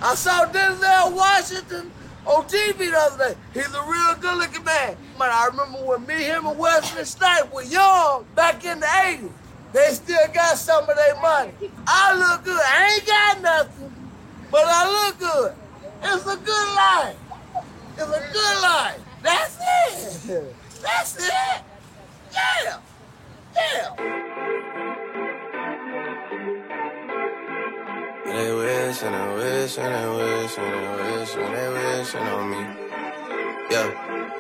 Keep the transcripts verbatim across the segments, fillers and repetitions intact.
I saw Denzel Washington on T V the other day. He's a real good-looking man. Man, I remember when me, him, and Wesley Snipes were young back in the eighties. They still got some of their money. I look good. I ain't got nothing, but I look good. It's a good life. It's a good life. That's it. That's it. Yeah. Yeah. They wish and they wish and they wish and they wish and they wishing on me. Yeah.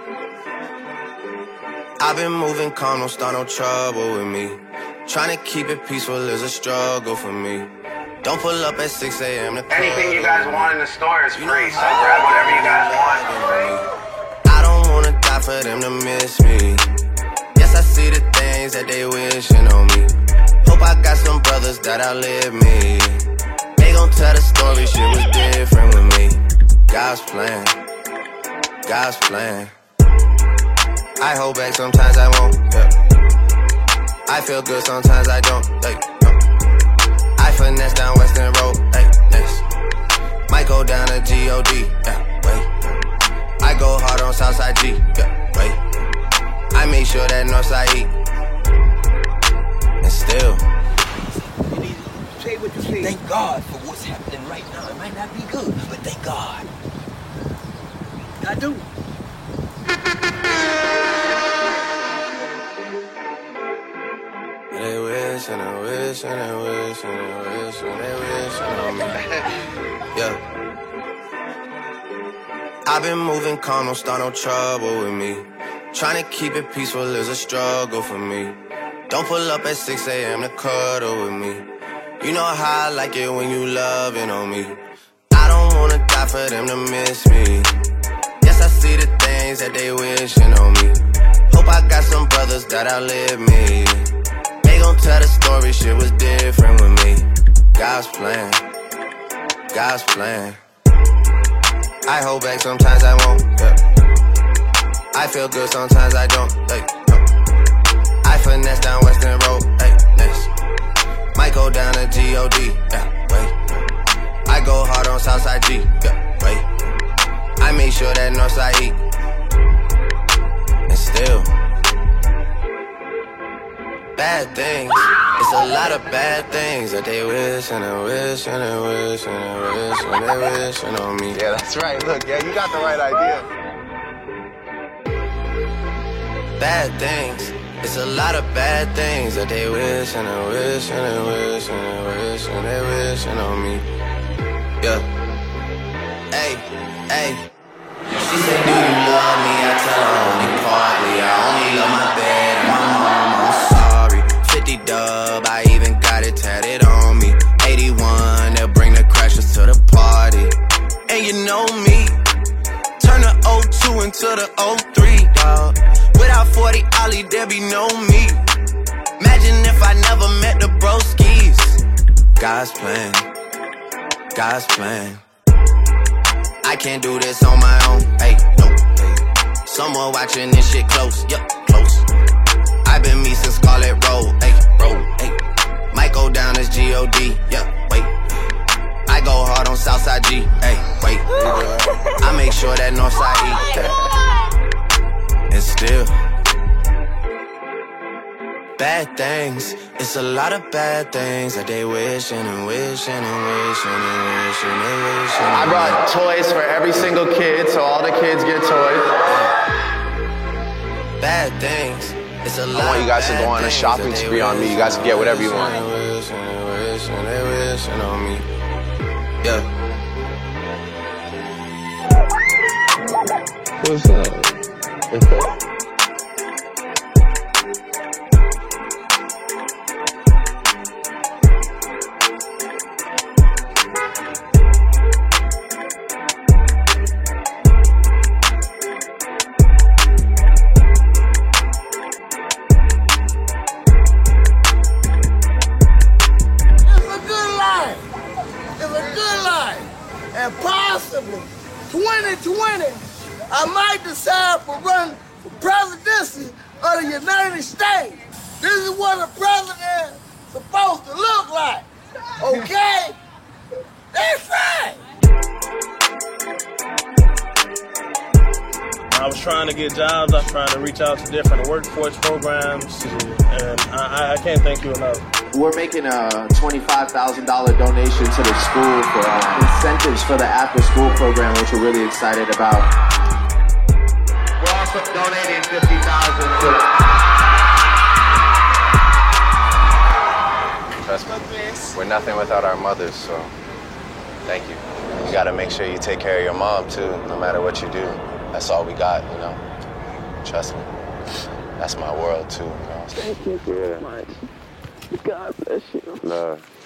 I've been moving calm, don't start no trouble with me. Trying to keep it peaceful is a struggle for me. Don't pull up at six a m to anything you guys want in the store is free, so grab whatever you guys want. I don't wanna die for them to miss me. Yes, I see the things that they wishing on me. Hope I got some brothers that outlive me. They gon' tell the story, shit was different with me. God's plan, God's plan. I hold back, sometimes I won't, yeah. I feel good, sometimes I don't, like, no. I finesse down Western Road, hey, next. Might go down to G O D, yeah, wait. I go hard on Southside G, yeah, wait. I make sure that Northside eat. And still say what you say. Thank God for what's happening right now. It might not be good, but thank God. I do. They wish and they wish and they wish and they wish and they wish on me. Yeah. I've been moving calm, don't start no trouble with me. Trying to keep it peaceful is a struggle for me. Don't pull up at six a m to cuddle with me. You know how I like it when you loving on me. I don't wanna die for them to miss me. Yes, I see the things that they wishing on me. Hope I got some brothers that outlive me. They gon' tell the story, shit was different with me. God's plan, God's plan. I hold back, sometimes I won't, yeah. I feel good, sometimes I don't, like, no. I finesse down Western Road, hey, next. Might go down to G O D, yeah, wait. I go hard on Southside G, yeah, wait. I make sure that Northside eat. And still bad things, it's a lot of bad things that they wish and they wish and they wish and they wish and they wishing on me. Yeah, that's right. Look, yeah, you got the right idea. Bad things, it's a lot of bad things that they wish and they wish and they wish and they wish and they wishing on me. Yeah. Hey, hey. She said, do you love me? I tell her only partly. I only love my bed and my mom. I'm sorry. fifty dub, I even got it tatted on me. eighty-one, they'll bring the crashers to the party. And you know me, turn the oh two into the oh three, dawg. Without forty Ollie, there be no me. Imagine if I never met the broskies. God's plan, God's plan. I can't do this on my own, hey, no, hey. Someone watching this shit close, yup, close. I've been me since Scarlet Road, hey, road, hey. Might go down as G O D, yup, wait. I go hard on Southside G, hey, wait. I make sure that Northside eat, hey. And still bad things, it's a lot of bad things that they wishing and wishing and wishing and wishing and wishing. I brought toys for every single kid, so all the kids get toys. Bad things, it's a lot. I want you guys to go on a shopping spree on me. You guys can get whatever you want. Wishing and wishing and wishing on me. Yeah. What's up? And possibly twenty twenty, I might decide for running for presidency of the United States. This is what a president is supposed to look like. Okay? That's right. I was trying to get jobs. I was trying to reach out to different workforce programs, and I, I can't thank you enough. We're making a twenty-five thousand dollars donation to the school for uh, incentives for the after-school program, which we're really excited about. We're also donating fifty thousand dollars to Trust me, we're nothing without our mothers, so thank you. You gotta make sure you take care of your mom, too, no matter what you do. That's all we got, you know? Trust me. That's my world, too, you know? Thank you so much. God bless you. Love.